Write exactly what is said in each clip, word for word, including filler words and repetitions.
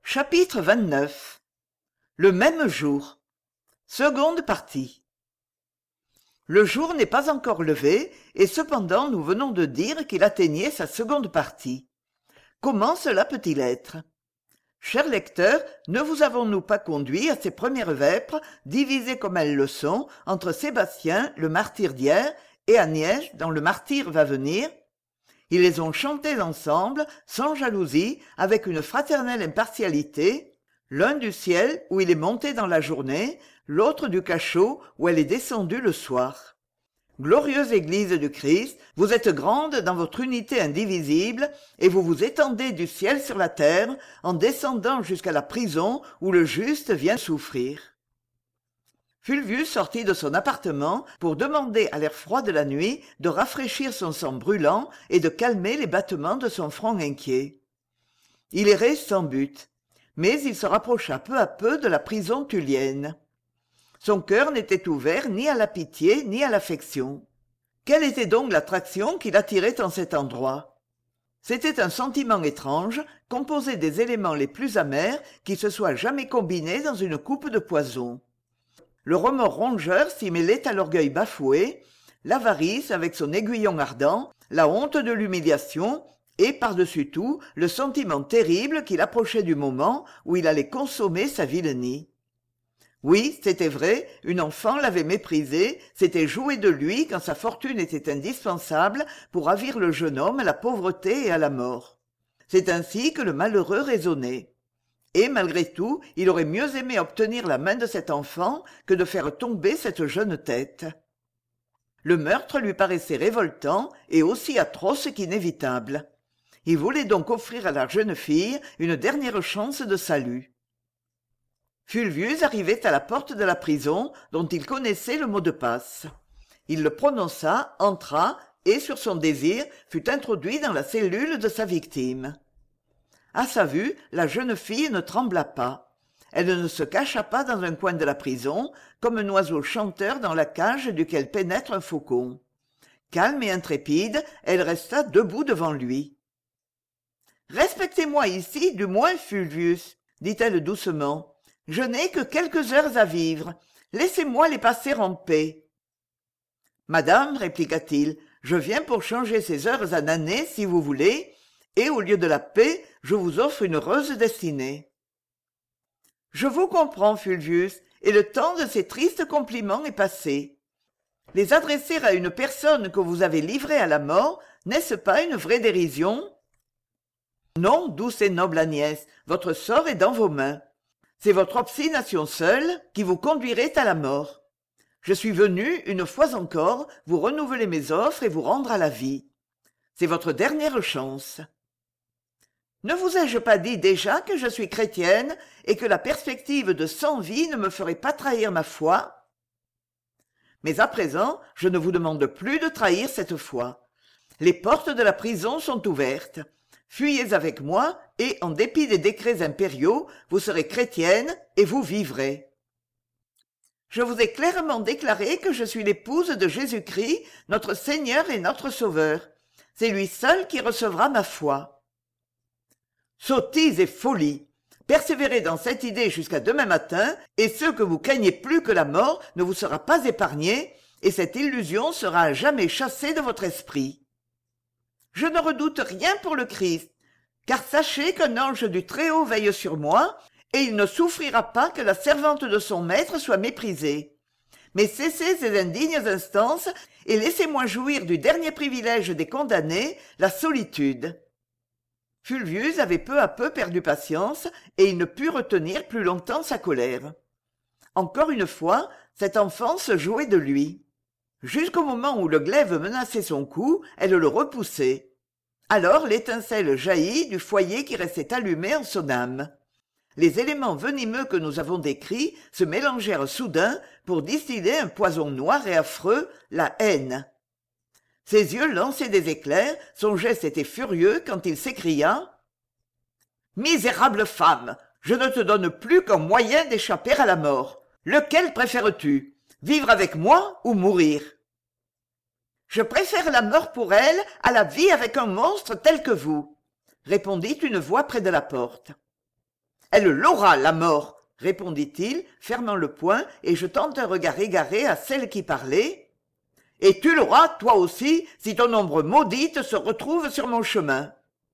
Chapitre vingt-neuf. Le même jour. Seconde partie. Le jour n'est pas encore levé, et cependant nous venons de dire qu'il atteignait sa seconde partie. Comment cela peut-il être? Cher lecteur, ne vous avons-nous pas conduit à ces premières vêpres, divisées comme elles le sont, entre Sébastien, le martyr d'hier, et Agnès, dans le martyr va venir? Ils les ont chantées ensemble, sans jalousie, avec une fraternelle impartialité, l'un du ciel où il est monté dans la journée, l'autre du cachot où elle est descendue le soir. Glorieuse Église du Christ, vous êtes grande dans votre unité indivisible, et vous vous étendez du ciel sur la terre, en descendant jusqu'à la prison où le juste vient souffrir. Fulvius sortit de son appartement pour demander à l'air froid de la nuit de rafraîchir son sang brûlant et de calmer les battements de son front inquiet. Il errait sans but, mais il se rapprocha peu à peu de la prison tullienne. Son cœur n'était ouvert ni à la pitié ni à l'affection. Quelle était donc l'attraction qui l'attirait en cet endroit? C'était un sentiment étrange, composé des éléments les plus amers qui se soient jamais combinés dans une coupe de poison. Le remords rongeur s'y mêlait à l'orgueil bafoué, l'avarice avec son aiguillon ardent, la honte de l'humiliation, et par-dessus tout, le sentiment terrible qu'il approchait du moment où il allait consommer sa vilenie. Oui, c'était vrai, une enfant l'avait méprisé, s'était joué de lui quand sa fortune était indispensable pour ravir le jeune homme à la pauvreté et à la mort. C'est ainsi que le malheureux raisonnait. Et malgré tout, il aurait mieux aimé obtenir la main de cet enfant que de faire tomber cette jeune tête. Le meurtre lui paraissait révoltant et aussi atroce qu'inévitable. Il voulait donc offrir à la jeune fille une dernière chance de salut. Fulvius arrivait à la porte de la prison dont il connaissait le mot de passe. Il le prononça, entra et, sur son désir, fut introduit dans la cellule de sa victime. À sa vue, la jeune fille ne trembla pas. Elle ne se cacha pas dans un coin de la prison, comme un oiseau chanteur dans la cage duquel pénètre un faucon. Calme et intrépide, elle resta debout devant lui. « Respectez-moi ici, du moins, Fulvius, dit-elle doucement. Je n'ai que quelques heures à vivre. Laissez-moi les passer en paix. »« Madame, répliqua-t-il, je viens pour changer ces heures en années, si vous voulez, et au lieu de la paix, je vous offre une heureuse destinée. »« Je vous comprends, Fulvius, et le temps de ces tristes compliments est passé. Les adresser à une personne que vous avez livrée à la mort, n'est-ce pas une vraie dérision? Non, douce et noble Agnès, votre sort est dans vos mains. C'est votre obstination seule qui vous conduirait à la mort. Je suis venu, une fois encore, vous renouveler mes offres et vous rendre à la vie. C'est votre dernière chance. Ne vous ai-je pas dit déjà que je suis chrétienne et que la perspective de cent vies ne me ferait pas trahir ma foi? Mais à présent, je ne vous demande plus de trahir cette foi. Les portes de la prison sont ouvertes. Fuyez avec moi et, en dépit des décrets impériaux, vous serez chrétienne et vous vivrez. Je vous ai clairement déclaré que je suis l'épouse de Jésus-Christ, notre Seigneur et notre Sauveur. C'est lui seul qui recevra ma foi. Sottise et folie! Persévérez dans cette idée jusqu'à demain matin, et ce que vous craignez plus que la mort ne vous sera pas épargné, et cette illusion sera à jamais chassée de votre esprit. Je ne redoute rien pour le Christ, car sachez qu'un ange du Très-Haut veille sur moi, et il ne souffrira pas que la servante de son maître soit méprisée. Mais cessez ces indignes instances, et laissez-moi jouir du dernier privilège des condamnés, la solitude. » Fulvius avait peu à peu perdu patience, et il ne put retenir plus longtemps sa colère. Encore une fois, cet enfant se jouait de lui. Jusqu'au moment où le glaive menaçait son cou, elle le repoussait. Alors l'étincelle jaillit du foyer qui restait allumé en son âme. Les éléments venimeux que nous avons décrits se mélangèrent soudain pour distiller un poison noir et affreux, la haine. Ses yeux lançaient des éclairs, son geste était furieux quand il s'écria « Misérable femme, je ne te donne plus qu'un moyen d'échapper à la mort. Lequel préfères-tu ? Vivre avec moi ou mourir ? » Je préfère la mort pour elle à la vie avec un monstre tel que vous, répondit une voix près de la porte. Elle l'aura, la mort, répondit-il, fermant le poing et jetant un regard égaré à celle qui parlait. Et tu l'auras, toi aussi, si ton ombre maudite se retrouve sur mon chemin.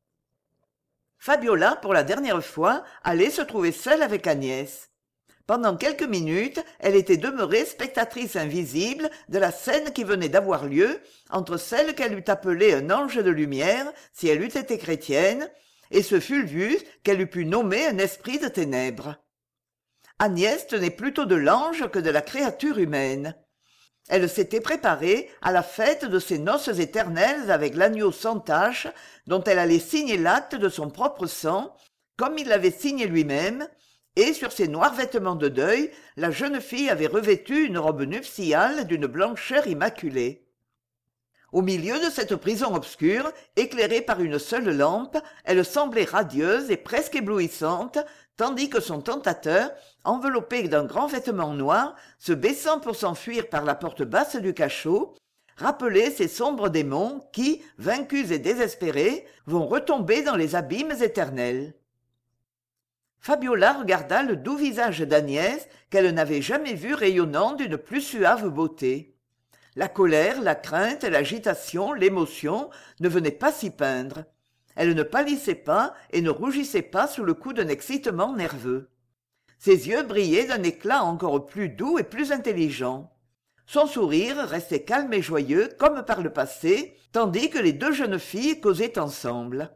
Fabiola, pour la dernière fois, allait se trouver seule avec Agnès. Pendant quelques minutes, elle était demeurée spectatrice invisible de la scène qui venait d'avoir lieu entre celle qu'elle eût appelée un ange de lumière, si elle eût été chrétienne, et ce Fulvius qu'elle eût pu nommer un esprit de ténèbres. Agnès tenait plutôt de l'ange que de la créature humaine. Elle s'était préparée à la fête de ses noces éternelles avec l'agneau sans tache, dont elle allait signer l'acte de son propre sang, comme il l'avait signé lui-même, et sur ses noirs vêtements de deuil, la jeune fille avait revêtu une robe nuptiale d'une blancheur immaculée. Au milieu de cette prison obscure, éclairée par une seule lampe, elle semblait radieuse et presque éblouissante, tandis que son tentateur, enveloppé d'un grand vêtement noir, se baissant pour s'enfuir par la porte basse du cachot, rappelait ces sombres démons qui, vaincus et désespérés, vont retomber dans les abîmes éternels. Fabiola regarda le doux visage d'Agnès qu'elle n'avait jamais vu rayonnant d'une plus suave beauté. La colère, la crainte, l'agitation, l'émotion ne venaient pas s'y peindre. Elle ne pâlissait pas et ne rougissait pas sous le coup d'un excitement nerveux. Ses yeux brillaient d'un éclat encore plus doux et plus intelligent. Son sourire restait calme et joyeux comme par le passé, tandis que les deux jeunes filles causaient ensemble.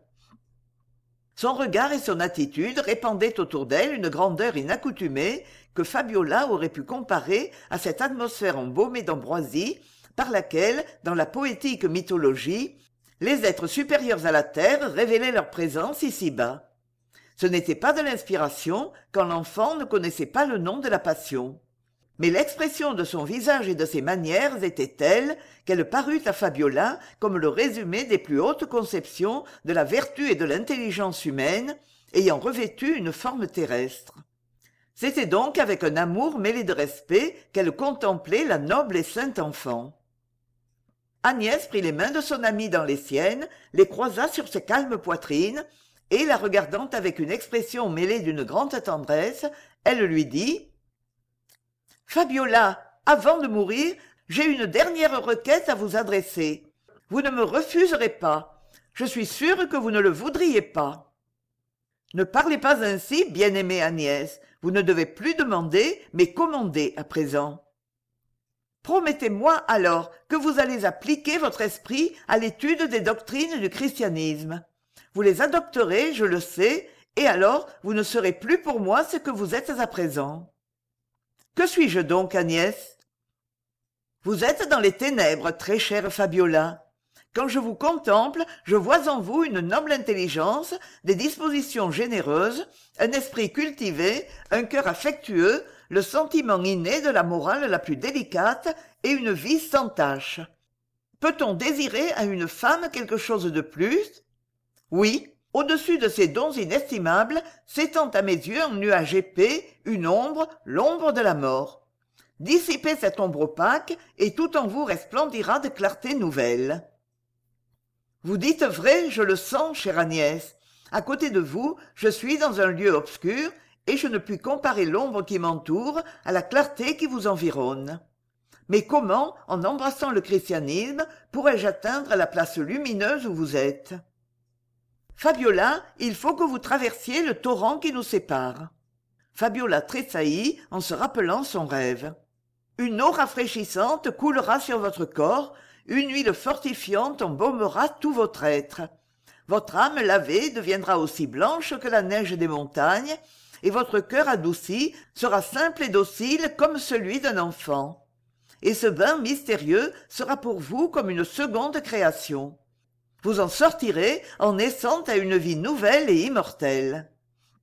Son regard et son attitude répandaient autour d'elle une grandeur inaccoutumée que Fabiola aurait pu comparer à cette atmosphère embaumée d'ambroisie par laquelle, dans la poétique mythologie, les êtres supérieurs à la terre révélaient leur présence ici-bas. Ce n'était pas de l'inspiration quand l'enfant ne connaissait pas le nom de la passion. Mais l'expression de son visage et de ses manières était telle qu'elle parut à Fabiola comme le résumé des plus hautes conceptions de la vertu et de l'intelligence humaine, ayant revêtu une forme terrestre. C'était donc avec un amour mêlé de respect qu'elle contemplait la noble et sainte enfant. Agnès prit les mains de son amie dans les siennes, les croisa sur ses calmes poitrines, et, la regardant avec une expression mêlée d'une grande tendresse, elle lui dit « Fabiola, avant de mourir, j'ai une dernière requête à vous adresser. Vous ne me refuserez pas. Je suis sûre que vous ne le voudriez pas. » « Ne parlez pas ainsi, bien-aimée Agnès. Vous ne devez plus demander, mais commander à présent. Promettez-moi alors que vous allez appliquer votre esprit à l'étude des doctrines du christianisme. Vous les adopterez, je le sais, et alors vous ne serez plus pour moi ce que vous êtes à présent. Que suis-je donc, Agnès ? Vous êtes dans les ténèbres, très chère Fabiola. Quand je vous contemple, je vois en vous une noble intelligence, des dispositions généreuses, un esprit cultivé, un cœur affectueux, le sentiment inné de la morale la plus délicate et une vie sans tache. Peut-on désirer à une femme quelque chose de plus ? Oui, au-dessus de ces dons inestimables, s'étend à mes yeux un nuage épais, une ombre, l'ombre de la mort. Dissipez cette ombre opaque, et tout en vous resplendira de clarté nouvelle. Vous dites vrai, je le sens, chère Agnès. À côté de vous, je suis dans un lieu obscur, et je ne puis comparer l'ombre qui m'entoure à la clarté qui vous environne. Mais comment, en embrassant le christianisme, pourrais-je atteindre la place lumineuse où vous êtes ? Fabiola, il faut que vous traversiez le torrent qui nous sépare. Fabiola tressaillit en se rappelant son rêve. Une eau rafraîchissante coulera sur votre corps, une huile fortifiante embaumera tout votre être. Votre âme lavée deviendra aussi blanche que la neige des montagnes, et votre cœur adouci sera simple et docile comme celui d'un enfant. Et ce bain mystérieux sera pour vous comme une seconde création. Vous en sortirez en naissant à une vie nouvelle et immortelle.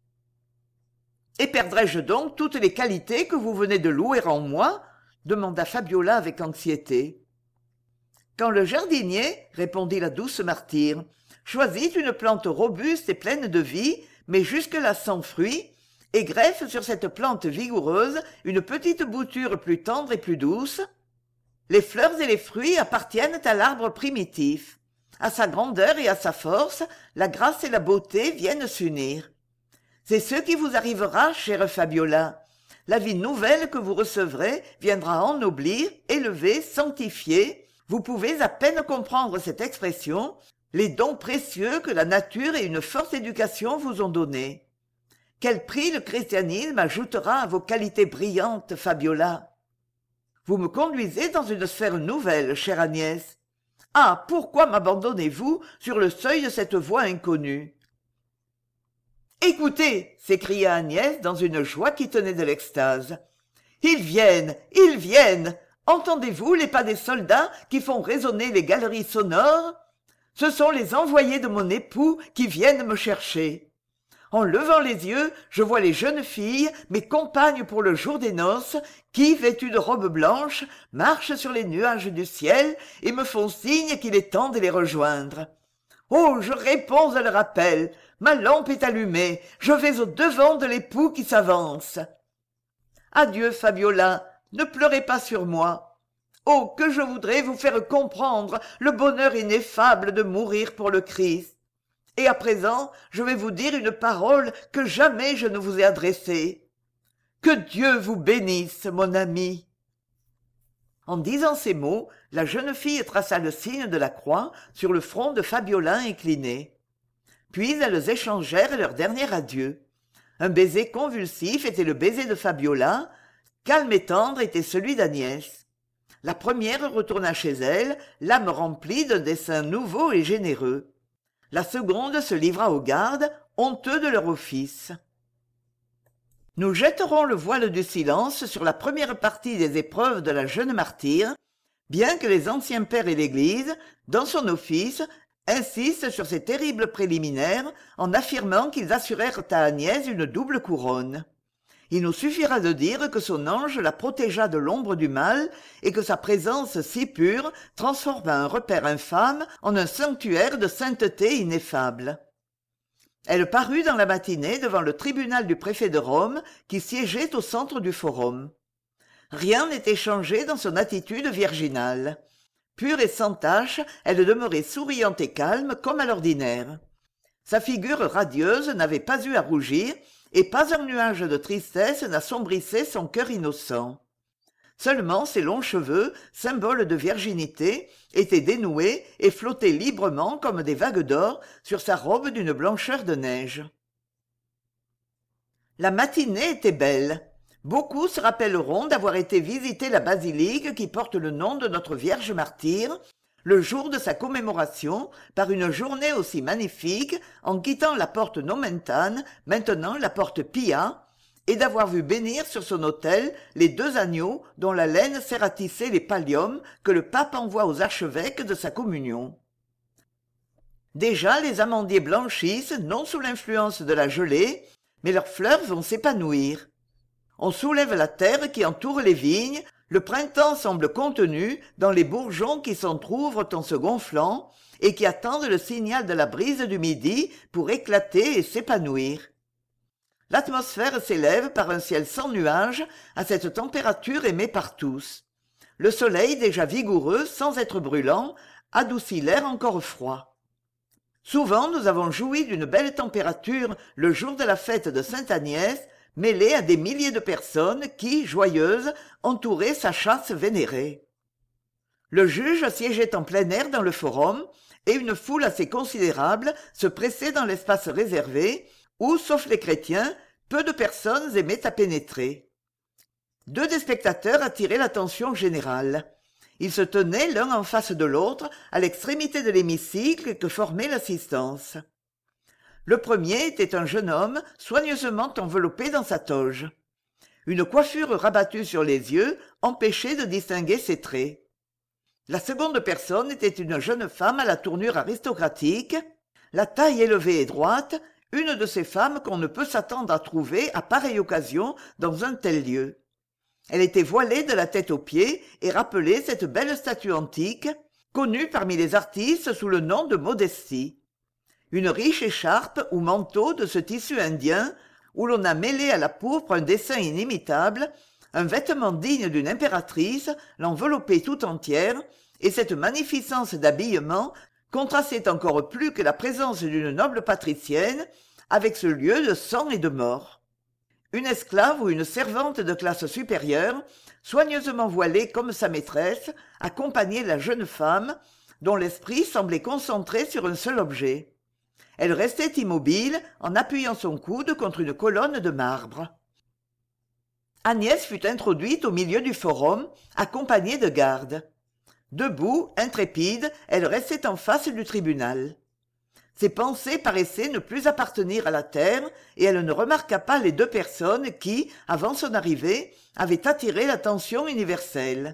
Et perdrai-je donc toutes les qualités que vous venez de louer en moi ? Demanda Fabiola avec anxiété. Quand le jardinier, répondit la douce martyre, choisit une plante robuste et pleine de vie, mais jusque-là sans fruit, et greffe sur cette plante vigoureuse une petite bouture plus tendre et plus douce, les fleurs et les fruits appartiennent à l'arbre primitif. À sa grandeur et à sa force, la grâce et la beauté viennent s'unir. C'est ce qui vous arrivera, chère Fabiola. La vie nouvelle que vous recevrez viendra ennoblir, élever, sanctifier. Vous pouvez à peine comprendre cette expression, les dons précieux que la nature et une forte éducation vous ont donnés. Quel prix le christianisme ajoutera à vos qualités brillantes, Fabiola? Vous me conduisez dans une sphère nouvelle, chère Agnès. Ah, pourquoi m'abandonnez-vous sur le seuil de cette voie inconnue? Écoutez, s'écria Agnès dans une joie qui tenait de l'extase. Ils viennent, ils viennent. Entendez-vous les pas des soldats qui font résonner les galeries sonores? Ce sont les envoyés de mon époux qui viennent me chercher. En levant les yeux, je vois les jeunes filles, mes compagnes pour le jour des noces, qui, vêtues de robes blanches, marchent sur les nuages du ciel et me font signe qu'il est temps de les rejoindre. Oh, je réponds à leur appel. Ma lampe est allumée. Je vais au devant de l'époux qui s'avance. Adieu, Fabiola. Ne pleurez pas sur moi. Oh, que je voudrais vous faire comprendre le bonheur ineffable de mourir pour le Christ. Et à présent, je vais vous dire une parole que jamais je ne vous ai adressée. Que Dieu vous bénisse, mon ami. En disant ces mots, la jeune fille traça le signe de la croix sur le front de Fabiola incliné. Puis elles échangèrent leur dernier adieu. Un baiser convulsif était le baiser de Fabiola, calme et tendre était celui d'Agnès. La première retourna chez elle, l'âme remplie d'un dessein nouveau et généreux. La seconde se livra aux gardes, honteux de leur office. Nous jetterons le voile du silence sur la première partie des épreuves de la jeune martyre, bien que les anciens pères et l'Église, dans son office, insistent sur ces terribles préliminaires en affirmant qu'ils assurèrent à Agnès une double couronne. Il nous suffira de dire que son ange la protégea de l'ombre du mal et que sa présence si pure transforma un repère infâme en un sanctuaire de sainteté ineffable. Elle parut dans la matinée devant le tribunal du préfet de Rome qui siégeait au centre du forum. Rien n'était changé dans son attitude virginale. Pure et sans tache, elle demeurait souriante et calme comme à l'ordinaire. Sa figure radieuse n'avait pas eu à rougir, et pas un nuage de tristesse n'assombrissait son cœur innocent. Seulement ses longs cheveux, symboles de virginité, étaient dénoués et flottaient librement comme des vagues d'or sur sa robe d'une blancheur de neige. La matinée était belle. Beaucoup se rappelleront d'avoir été visiter la basilique qui porte le nom de notre Vierge martyre, le jour de sa commémoration, par une journée aussi magnifique, en quittant la porte Nomentane, maintenant la porte Pia, et d'avoir vu bénir sur son autel les deux agneaux dont la laine sert à tisser les palliums que le pape envoie aux archevêques de sa communion. Déjà les amandiers blanchissent, non sous l'influence de la gelée, mais leurs fleurs vont s'épanouir. On soulève la terre qui entoure les vignes, le printemps semble contenu dans les bourgeons qui s'entr'ouvrent en se gonflant et qui attendent le signal de la brise du midi pour éclater et s'épanouir. L'atmosphère s'élève par un ciel sans nuages à cette température aimée par tous. Le soleil, déjà vigoureux, sans être brûlant, adoucit l'air encore froid. Souvent nous avons joui d'une belle température le jour de la fête de Sainte-Agnès, mêlée à des milliers de personnes qui, joyeuses, entouraient sa châsse vénérée. Le juge siégeait en plein air dans le forum, et une foule assez considérable se pressait dans l'espace réservé, où, sauf les chrétiens, peu de personnes aimaient à pénétrer. Deux des spectateurs attiraient l'attention générale. Ils se tenaient l'un en face de l'autre à l'extrémité de l'hémicycle que formait l'assistance. Le premier était un jeune homme soigneusement enveloppé dans sa toge. Une coiffure rabattue sur les yeux empêchait de distinguer ses traits. La seconde personne était une jeune femme à la tournure aristocratique, la taille élevée et droite, une de ces femmes qu'on ne peut s'attendre à trouver à pareille occasion dans un tel lieu. Elle était voilée de la tête aux pieds et rappelait cette belle statue antique, connue parmi les artistes sous le nom de Modestie. Une riche écharpe ou manteau de ce tissu indien, où l'on a mêlé à la pourpre un dessin inimitable, un vêtement digne d'une impératrice, l'enveloppait tout entière, et cette magnificence d'habillement contrastait encore plus que la présence d'une noble patricienne avec ce lieu de sang et de mort. Une esclave ou une servante de classe supérieure, soigneusement voilée comme sa maîtresse, accompagnait la jeune femme, dont l'esprit semblait concentré sur un seul objet. Elle restait immobile en appuyant son coude contre une colonne de marbre. Agnès fut introduite au milieu du forum, accompagnée de gardes. Debout, intrépide, elle restait en face du tribunal. Ses pensées paraissaient ne plus appartenir à la terre, et elle ne remarqua pas les deux personnes qui, avant son arrivée, avaient attiré l'attention universelle.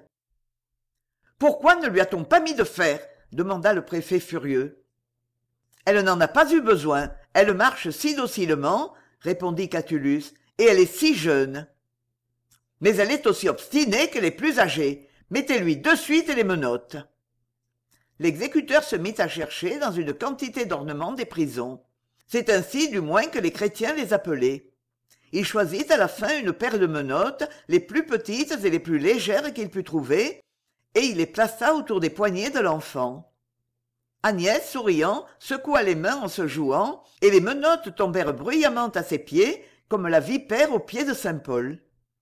« Pourquoi ne lui a-t-on pas mis de fer ?» demanda le préfet furieux. « Elle n'en a pas eu besoin, elle marche si docilement, » répondit Catullus, « et elle est si jeune. »« Mais elle est aussi obstinée qu'elle est plus âgée. Mettez-lui de suite les menottes. » L'exécuteur se mit à chercher dans une quantité d'ornements des prisons. C'est ainsi du moins que les chrétiens les appelaient. Il choisit à la fin une paire de menottes, les plus petites et les plus légères qu'il put trouver, et il les plaça autour des poignets de l'enfant. Agnès, souriant, secoua les mains en se jouant, et les menottes tombèrent bruyamment à ses pieds, comme la vipère aux pieds de saint Paul.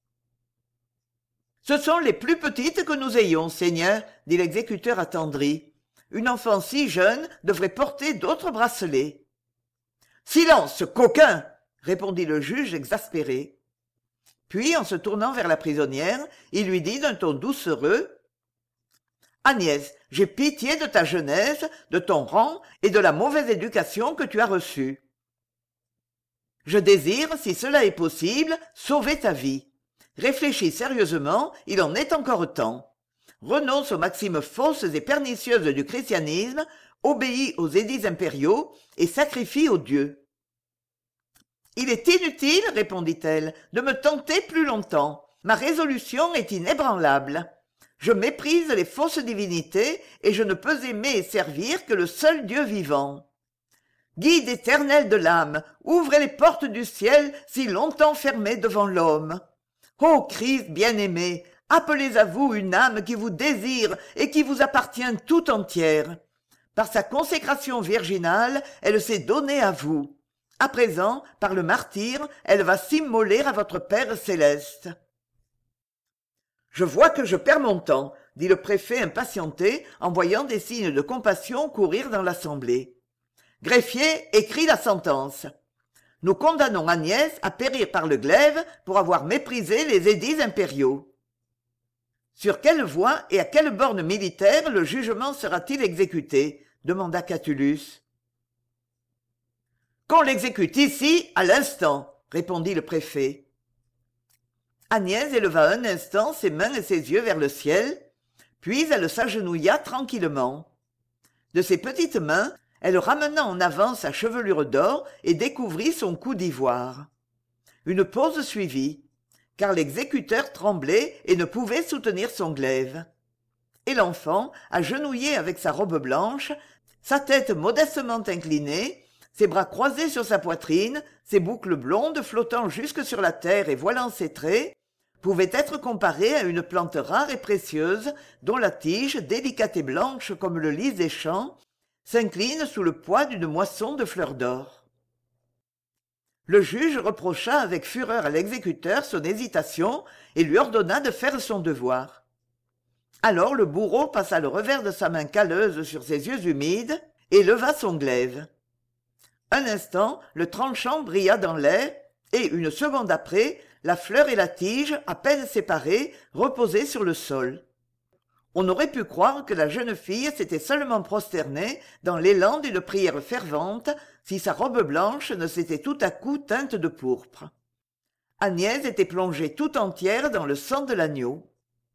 « Ce sont les plus petites que nous ayons, Seigneur, dit l'exécuteur attendri. Une enfant si jeune devrait porter d'autres bracelets. »« Silence, coquin !» répondit le juge exaspéré. Puis, en se tournant vers la prisonnière, il lui dit d'un ton doucereux : « Agnès, j'ai pitié de ta jeunesse, de ton rang et de la mauvaise éducation que tu as reçue. Je désire, si cela est possible, sauver ta vie. Réfléchis sérieusement, il en est encore temps. Renonce aux maximes fausses et pernicieuses du christianisme, obéis aux édits impériaux et sacrifie aux dieux. »« Il est inutile, répondit-elle, de me tenter plus longtemps. Ma résolution est inébranlable. Je méprise les fausses divinités et je ne peux aimer et servir que le seul Dieu vivant. Guide éternel de l'âme, ouvrez les portes du ciel si longtemps fermées devant l'homme. Ô Christ bien-aimé, appelez à vous une âme qui vous désire et qui vous appartient tout entière. Par sa consécration virginale, elle s'est donnée à vous. À présent, par le martyre, elle va s'immoler à votre Père céleste. »« Je vois que je perds mon temps, » dit le préfet impatienté en voyant des signes de compassion courir dans l'assemblée. « Greffier, écris la sentence. Nous condamnons Agnès à périr par le glaive pour avoir méprisé les édits impériaux. » Sur quelle voie et à quelle borne militaire le jugement sera-t-il exécuté ? demanda Catullus. Qu'on l'exécute ici, à l'instant, répondit le préfet. Agnès éleva un instant ses mains et ses yeux vers le ciel, puis elle s'agenouilla tranquillement. De ses petites mains, elle ramena en avant sa chevelure d'or et découvrit son cou d'ivoire. Une pause suivit, car l'exécuteur tremblait et ne pouvait soutenir son glaive. Et l'enfant, agenouillé avec sa robe blanche, sa tête modestement inclinée, ses bras croisés sur sa poitrine, ses boucles blondes flottant jusque sur la terre et voilant ses traits, pouvait être comparé à une plante rare et précieuse dont la tige, délicate et blanche comme le lys des champs, s'incline sous le poids d'une moisson de fleurs d'or. Le juge reprocha avec fureur à l'exécuteur son hésitation et lui ordonna de faire son devoir. Alors le bourreau passa le revers de sa main calleuse sur ses yeux humides et leva son glaive. Un instant, le tranchant brilla dans l'air et, une seconde après, la fleur et la tige, à peine séparées, reposaient sur le sol. On aurait pu croire que la jeune fille s'était seulement prosternée dans l'élan d'une prière fervente si sa robe blanche ne s'était tout à coup teinte de pourpre. Agnès était plongée tout entière dans le sang de l'agneau.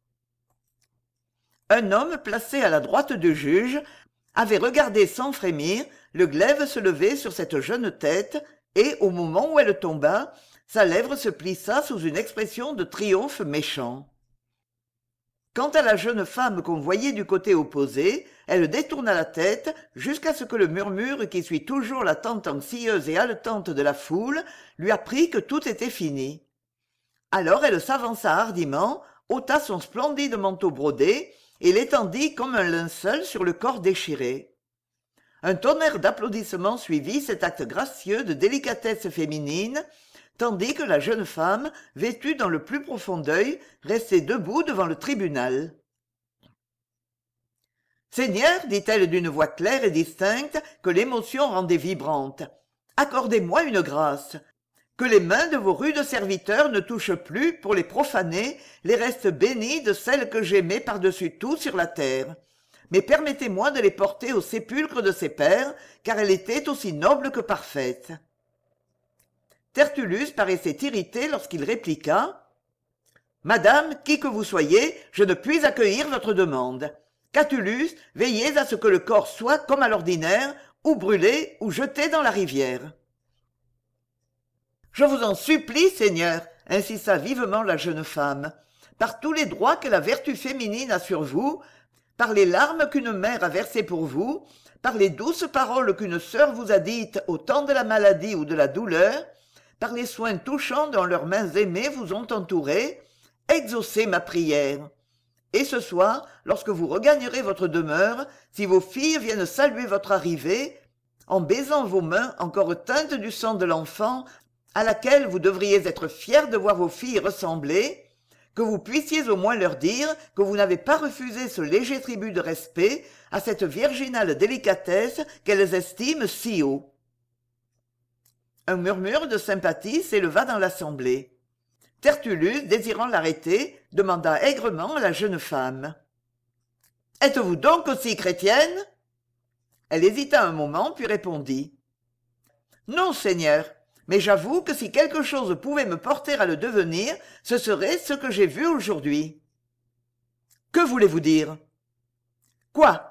Un homme placé à la droite du juge avait regardé sans frémir le glaive se lever sur cette jeune tête et, au moment où elle tomba, sa lèvre se plissa sous une expression de triomphe méchant. Quant à la jeune femme qu'on voyait du côté opposé, elle détourna la tête jusqu'à ce que le murmure qui suit toujours l'attente anxieuse et haletante de la foule lui apprit que tout était fini. Alors elle s'avança hardiment, ôta son splendide manteau brodé et l'étendit comme un linceul sur le corps déchiré. Un tonnerre d'applaudissements suivit cet acte gracieux de délicatesse féminine, tandis que la jeune femme, vêtue dans le plus profond deuil, restait debout devant le tribunal. « Seigneur, dit-elle d'une voix claire et distincte que l'émotion rendait vibrante, accordez-moi une grâce. Que les mains de vos rudes serviteurs ne touchent plus, pour les profaner, les restes bénis de celle que j'aimais par-dessus tout sur la terre. Mais permettez-moi de les porter au sépulcre de ses pères, car elle était aussi noble que parfaite. » Tertullus paraissait irrité lorsqu'il répliqua « Madame, qui que vous soyez, je ne puis accueillir votre demande. Catulus, veillez à ce que le corps soit, comme à l'ordinaire, ou brûlé ou jeté dans la rivière. »« Je vous en supplie, Seigneur, » insista vivement la jeune femme, « par tous les droits que la vertu féminine a sur vous, par les larmes qu'une mère a versées pour vous, par les douces paroles qu'une sœur vous a dites au temps de la maladie ou de la douleur, par les soins touchants dont leurs mains aimées vous ont entouré, exaucez ma prière. Et ce soir, lorsque vous regagnerez votre demeure, si vos filles viennent saluer votre arrivée, en baisant vos mains encore teintes du sang de l'enfant, à laquelle vous devriez être fiers de voir vos filles ressembler, que vous puissiez au moins leur dire que vous n'avez pas refusé ce léger tribut de respect à cette virginale délicatesse qu'elles estiment si haut. » Un murmure de sympathie s'éleva dans l'assemblée. Tertullus, désirant l'arrêter, demanda aigrement à la jeune femme. « Êtes-vous donc aussi chrétienne ?» Elle hésita un moment, puis répondit. « Non, Seigneur, mais j'avoue que si quelque chose pouvait me porter à le devenir, ce serait ce que j'ai vu aujourd'hui. »« Que voulez-vous dire ?»« Quoi ?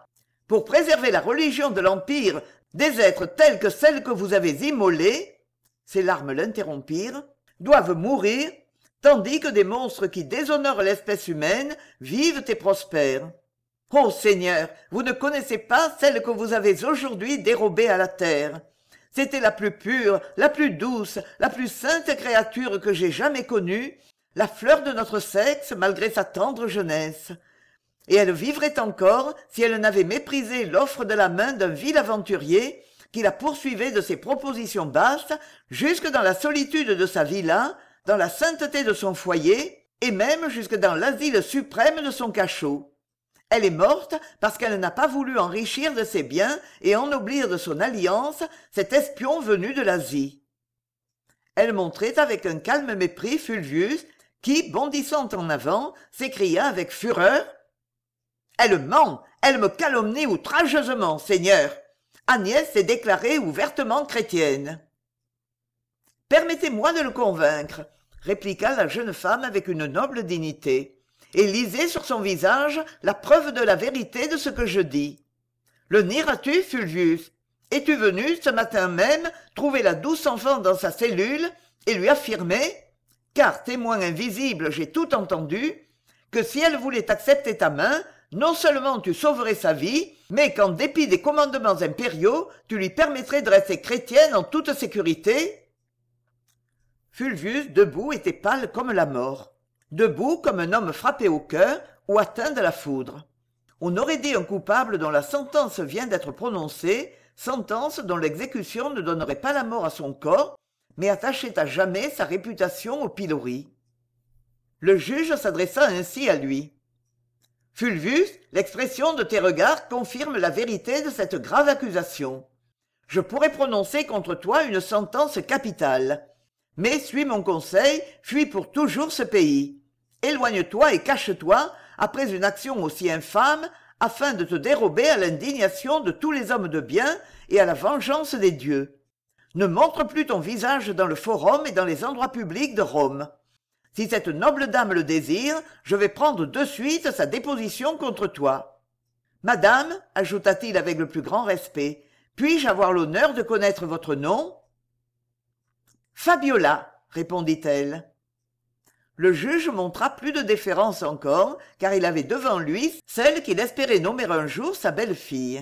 Pour préserver la religion de l'Empire, des êtres tels que celles que vous avez immolés, ses larmes l'interrompirent, doivent mourir, tandis que des monstres qui déshonorent l'espèce humaine vivent et prospèrent. Ô Seigneur, vous ne connaissez pas celle que vous avez aujourd'hui dérobée à la terre. C'était la plus pure, la plus douce, la plus sainte créature que j'ai jamais connue, la fleur de notre sexe malgré sa tendre jeunesse. Et elle vivrait encore si elle n'avait méprisé l'offre de la main d'un vil aventurier qui la poursuivait de ses propositions basses jusque dans la solitude de sa villa, dans la sainteté de son foyer, et même jusque dans l'asile suprême de son cachot. Elle est morte parce qu'elle n'a pas voulu enrichir de ses biens et ennoblir de son alliance cet espion venu de l'Asie. Elle montrait avec un calme mépris Fulvius, qui, bondissant en avant, s'écria avec fureur « Elle ment, elle me calomnie outrageusement, Seigneur. Agnès est déclarée ouvertement chrétienne. »« Permettez-moi de le convaincre, » répliqua la jeune femme avec une noble dignité, et lisez sur son visage la preuve de la vérité de ce que je dis. Le nieras-tu, Fulvius? Es-tu venu, ce matin même, trouver la douce enfant dans sa cellule et lui affirmer, car témoin invisible j'ai tout entendu, que si elle voulait accepter ta main, non seulement tu sauverais sa vie, mais qu'en dépit des commandements impériaux, tu lui permettrais de rester chrétienne en toute sécurité? Fulvius, debout, était pâle comme la mort, debout comme un homme frappé au cœur ou atteint de la foudre. On aurait dit un coupable dont la sentence vient d'être prononcée, sentence dont l'exécution ne donnerait pas la mort à son corps, mais attachait à jamais sa réputation au pilori. Le juge s'adressa ainsi à lui. « Fulvius, l'expression de tes regards confirme la vérité de cette grave accusation. Je pourrais prononcer contre toi une sentence capitale. Mais suis mon conseil, fuis pour toujours ce pays. Éloigne-toi et cache-toi, après une action aussi infâme, afin de te dérober à l'indignation de tous les hommes de bien et à la vengeance des dieux. Ne montre plus ton visage dans le forum et dans les endroits publics de Rome. Si cette noble dame le désire, je vais prendre de suite sa déposition contre toi. Madame, ajouta-t-il avec le plus grand respect, puis-je avoir l'honneur de connaître votre nom? Fabiola, répondit-elle. Le juge montra plus de déférence encore, car il avait devant lui celle qu'il espérait nommer un jour sa belle-fille.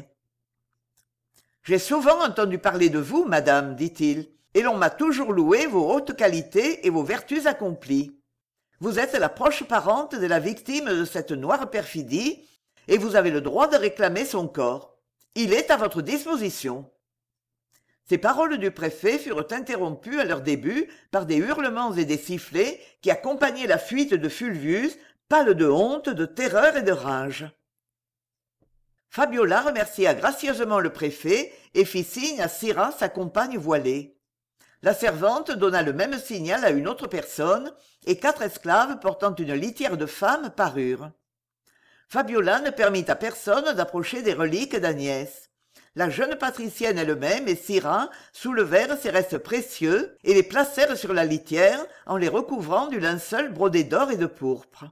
J'ai souvent entendu parler de vous, madame, dit-il, et l'on m'a toujours loué vos hautes qualités et vos vertus accomplies. Vous êtes la proche parente de la victime de cette noire perfidie, et vous avez le droit de réclamer son corps. Il est à votre disposition. Ces paroles du préfet furent interrompues à leur début par des hurlements et des sifflets qui accompagnaient la fuite de Fulvius, pâle de honte, de terreur et de rage. Fabiola remercia gracieusement le préfet et fit signe à Syrah, sa compagne voilée. La servante donna le même signal à une autre personne, et quatre esclaves portant une litière de femme parurent. Fabiola ne permit à personne d'approcher des reliques d'Agnès. La jeune patricienne elle-même et Syrah soulevèrent ces restes précieux et les placèrent sur la litière en les recouvrant du linceul brodé d'or et de pourpre.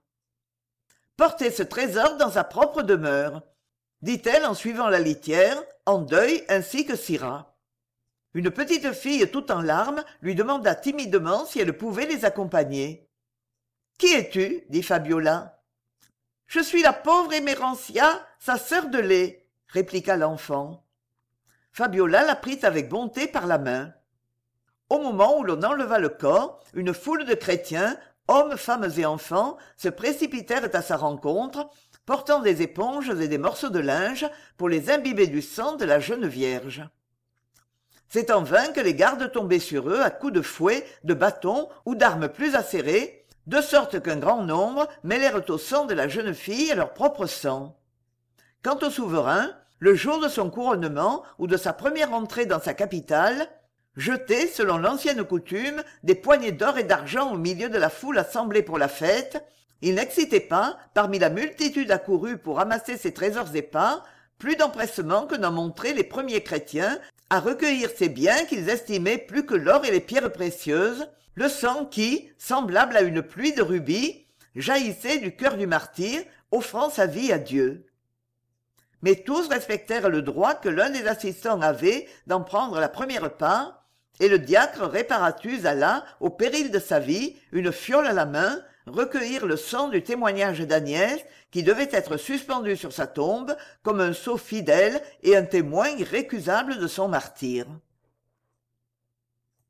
« Portez ce trésor dans sa propre demeure », dit-elle en suivant la litière, en deuil ainsi que Syrah. Une petite fille toute en larmes lui demanda timidement si elle pouvait les accompagner. « Qui es-tu » dit Fabiola. « Je suis la pauvre Émérancia, sa sœur de lait, » répliqua l'enfant. Fabiola la prit avec bonté par la main. Au moment où l'on enleva le corps, une foule de chrétiens, hommes, femmes et enfants, se précipitèrent à sa rencontre, portant des éponges et des morceaux de linge pour les imbiber du sang de la jeune Vierge. C'est en vain que les gardes tombaient sur eux à coups de fouet, de bâton ou d'armes plus acérées, de sorte qu'un grand nombre mêlèrent au sang de la jeune fille leur propre sang. Quant au souverain, le jour de son couronnement ou de sa première entrée dans sa capitale, jetait, selon l'ancienne coutume, des poignées d'or et d'argent au milieu de la foule assemblée pour la fête, il n'excitait pas, parmi la multitude accourue pour ramasser ses trésors épars, plus d'empressement que n'en montraient les premiers chrétiens à recueillir ces biens qu'ils estimaient plus que l'or et les pierres précieuses, le sang qui, semblable à une pluie de rubis, jaillissait du cœur du martyr, offrant sa vie à Dieu. Mais tous respectèrent le droit que l'un des assistants avait d'en prendre la première part, et le diacre Réparatus alla, au péril de sa vie, une fiole à la main, recueillir le sang du témoignage d'Agnès, qui devait être suspendu sur sa tombe comme un sceau fidèle et un témoin irrécusable de son martyre.